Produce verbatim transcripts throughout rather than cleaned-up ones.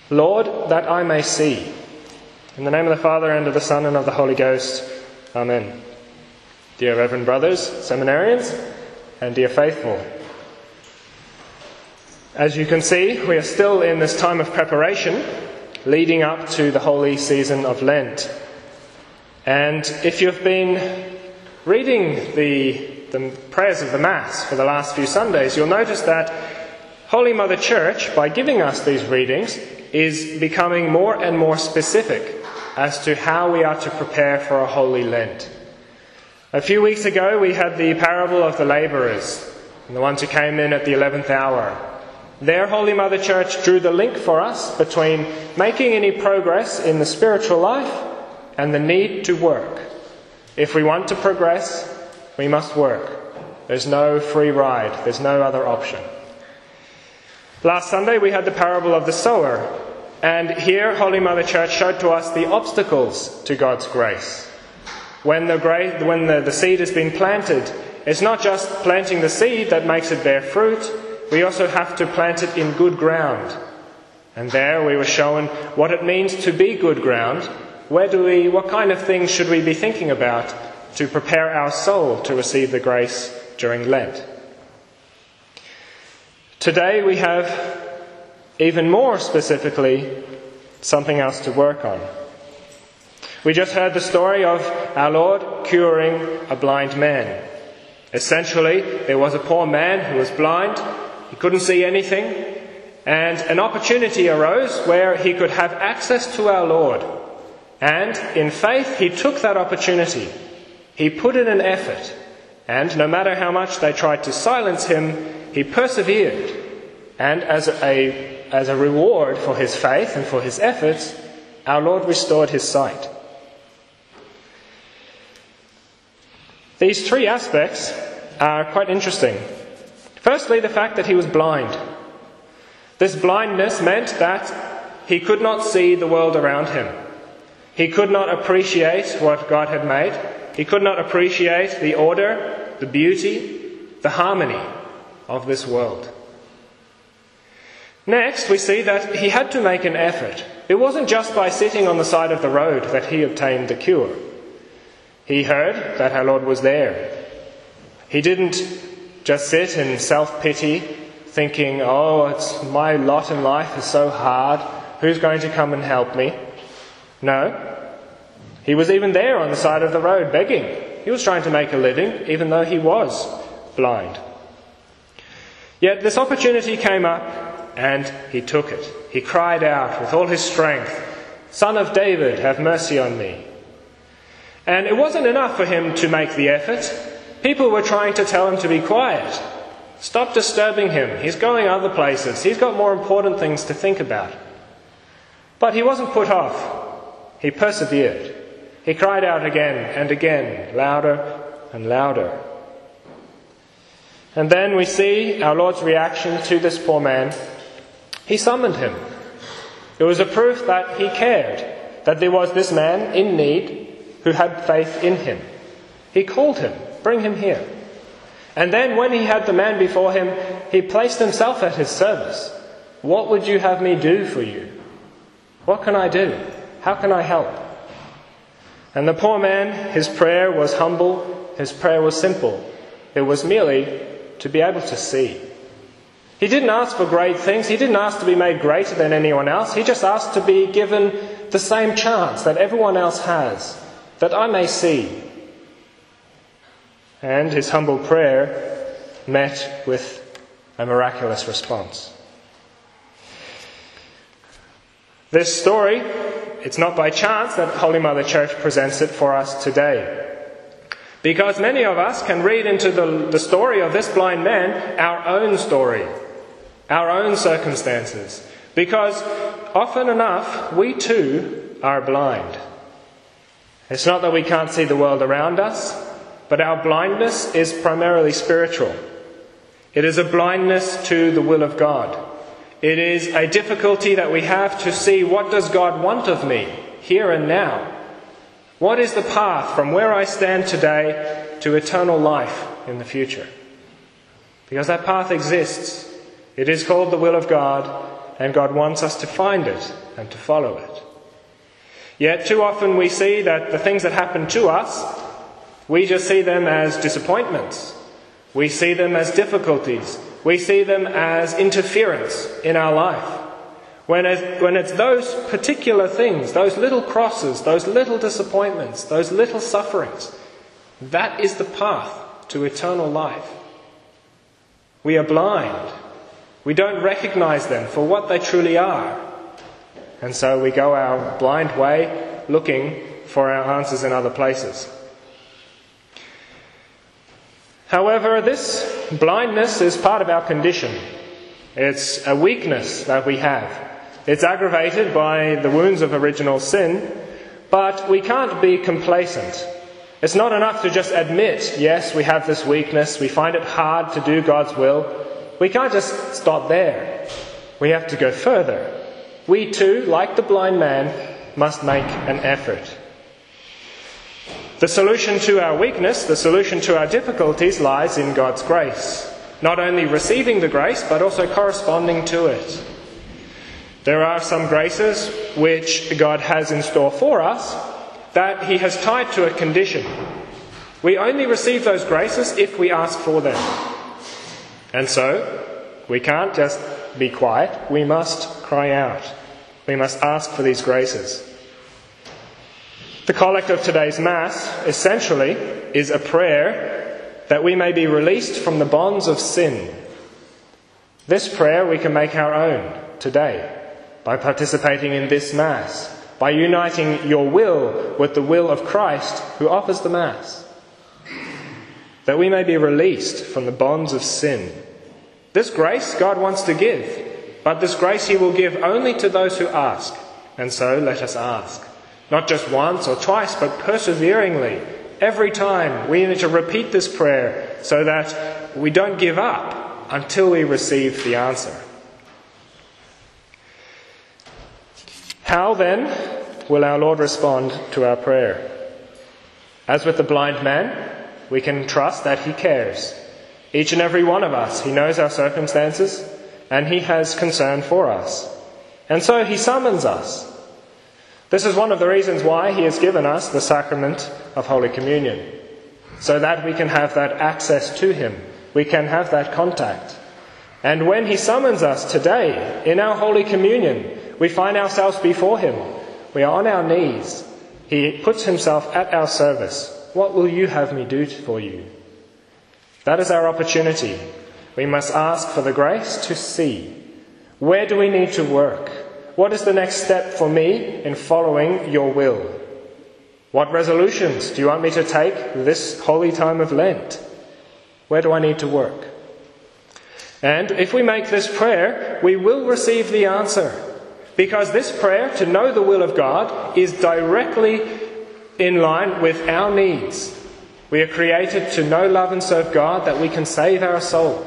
Lord, that I may see. In the name of the Father, and of the Son, and of the Holy Ghost. Amen. Dear Reverend Brothers, Seminarians, and dear faithful, as you can see, we are still in this time of preparation leading up to the holy season of Lent. And if you've been reading the, the prayers of the Mass for the last few Sundays, you'll notice that Holy Mother Church, by giving us these readings, is becoming more and more specific as to how we are to prepare for a Holy Lent. A few weeks ago we had the parable of the labourers, the ones who came in at the eleventh hour. There Holy Mother Church drew the link for us between making any progress in the spiritual life and the need to work. If we want to progress, we must work. There's no free ride, there's no other option. Last Sunday we had the parable of the sower, and here Holy Mother Church showed to us the obstacles to God's grace. When the, gra- when the, the seed has been planted, it's not just planting the seed that makes it bear fruit, we also have to plant it in good ground. And there we were shown what it means to be good ground. Where do we, what kind of things should we be thinking about to prepare our soul to receive the grace during Lent? Today we have, even more specifically, something else to work on. We just heard the story of our Lord curing a blind man. Essentially, there was a poor man who was blind, he couldn't see anything, and an opportunity arose where he could have access to our Lord. And in faith, he took that opportunity. He put in an effort, and no matter how much they tried to silence him, he persevered. And as a, as a reward for his faith and for his efforts, our Lord restored his sight. These three aspects are quite interesting. Firstly, the fact that he was blind. This blindness meant that he could not see the world around him. He could not appreciate what God had made. He could not appreciate the order, the beauty, the harmony of this world. Next, we see that he had to make an effort. It wasn't just by sitting on the side of the road that he obtained the cure. He heard that our Lord was there. He didn't just sit in self-pity, thinking, oh, it's my lot in life is so hard. Who's going to come and help me? No. He was even there on the side of the road begging. He was trying to make a living, even though he was blind. Yet this opportunity came up, and he took it. He cried out with all his strength, "Son of David, have mercy on me." And it wasn't enough for him to make the effort. People were trying to tell him to be quiet. Stop disturbing him. He's going other places. He's got more important things to think about. But he wasn't put off. He persevered. He cried out again and again, louder and louder. And then we see our Lord's reaction to this poor man. He summoned him. It was a proof that he cared, that there was this man in need who had faith in him. He called him, "Bring him here." And then when he had the man before him, he placed himself at his service. "What would you have me do for you? What can I do? How can I help?" And the poor man, his prayer was humble, his prayer was simple. It was merely to be able to see. He didn't ask for great things. He didn't ask to be made greater than anyone else. He just asked to be given the same chance that everyone else has, that I may see. And his humble prayer met with a miraculous response. This story, it's not by chance that Holy Mother Church presents it for us today. Because many of us can read into the, the story of this blind man our own story, our own circumstances. Because often enough, we too are blind. It's not that we can't see the world around us, but our blindness is primarily spiritual. It is a blindness to the will of God. It is a difficulty that we have to see, what does God want of me here and now? What is the path from where I stand today to eternal life in the future? Because that path exists. It is called the will of God, and God wants us to find it and to follow it. Yet too often we see that the things that happen to us, we just see them as disappointments. We see them as difficulties. We see them as interference in our life. When it's, when it's those particular things, those little crosses, those little disappointments, those little sufferings, that is the path to eternal life. We are blind. We don't recognize them for what they truly are. And so we go our blind way looking for our answers in other places. However, this blindness is part of our condition. It's a weakness that we have. It's aggravated by the wounds of original sin, but we can't be complacent. It's not enough to just admit, yes, we have this weakness, we find it hard to do God's will. We can't just stop there. We have to go further. We too, like the blind man, must make an effort. The solution to our weakness, the solution to our difficulties, lies in God's grace. Not only receiving the grace, but also corresponding to it. There are some graces which God has in store for us that He has tied to a condition. We only receive those graces if we ask for them. And so, we can't just be quiet, we must cry out. We must ask for these graces. The collect of today's Mass, essentially, is a prayer that we may be released from the bonds of sin. This prayer we can make our own today by participating in this Mass, by uniting your will with the will of Christ who offers the Mass, that we may be released from the bonds of sin. This grace God wants to give, but this grace He will give only to those who ask. And so let us ask. Not just once or twice, but perseveringly. Every time we need to repeat this prayer so that we don't give up until we receive the answer. How then will our Lord respond to our prayer? As with the blind man, we can trust that He cares. Each and every one of us, He knows our circumstances, and He has concern for us. And so He summons us. This is one of the reasons why He has given us the sacrament of Holy Communion, so that we can have that access to Him. We can have that contact. And when He summons us today in our Holy Communion, we find ourselves before Him. We are on our knees. He puts Himself at our service. What will you have me do for you? That is our opportunity. We must ask for the grace to see. Where do we need to work? What is the next step for me in following your will? What resolutions do you want me to take this holy time of Lent? Where do I need to work? And if we make this prayer, we will receive the answer. Because this prayer, to know the will of God, is directly in line with our needs. We are created to know, love and serve God, that we can save our soul.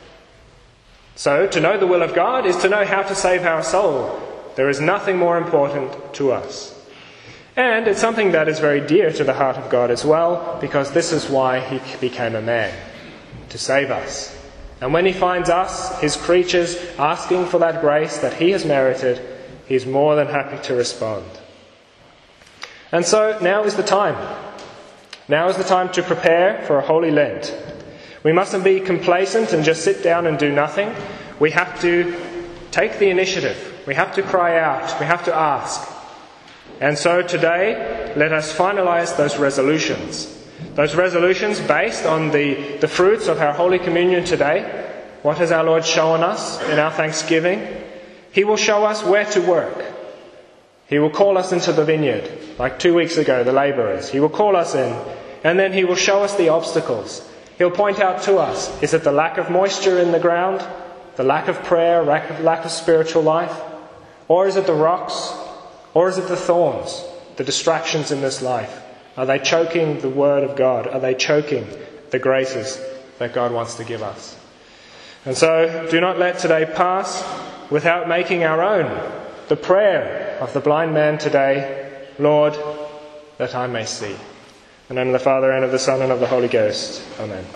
So, to know the will of God is to know how to save our soul. There is nothing more important to us. And it's something that is very dear to the heart of God as well, because this is why He became a man, to save us. And when He finds us, His creatures, asking for that grace that He has merited, He is more than happy to respond. And so now is the time. Now is the time to prepare for a Holy Lent. We mustn't be complacent and just sit down and do nothing. We have to take the initiative. We have to cry out. We have to ask. And so today, let us finalize those resolutions. Those resolutions based on the, the fruits of our Holy Communion today. What has our Lord shown us in our thanksgiving? He will show us where to work. He will call us into the vineyard, like two weeks ago, the labourers. He will call us in, and then He will show us the obstacles. He'll point out to us, is it the lack of moisture in the ground? The lack of prayer, lack of, lack of spiritual life? Or is it the rocks? Or is it the thorns, the distractions in this life? Are they choking the Word of God? Are they choking the graces that God wants to give us? And so, do not let today pass without making our own the prayer of the blind man today, Lord, that I may see. In the name of the Father, and of the Son, and of the Holy Ghost. Amen.